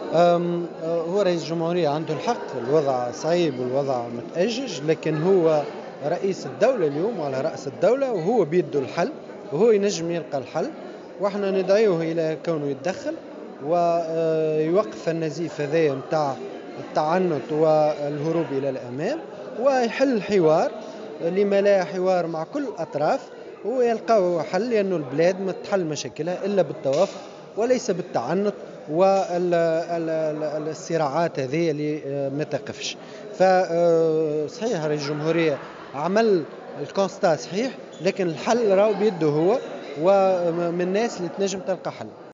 هو رئيس الجمهورية عنده الحق، الوضع صعيب والوضع متأجج، لكن هو رئيس الدولة اليوم وعلى رأس الدولة، وهو بيده الحل وهو ينجم يلقى الحل. واحنا ندعوه إلى كونه يتدخل ويوقف النزيف هذايا متاع التعنت والهروب إلى الأمام، ويحل الحوار. لما لا حوار مع كل الأطراف ويلقاو حل، لأنه البلاد ما تحل مشاكلها إلا بالتوافق وليس بالتعنت والصراعات هذه اللي ما تقفش. فصحيح رئيس الجمهورية عمل الكونستا صحيح، لكن الحل راهو بيده هو، ومن الناس اللي تنجم تلقى حل.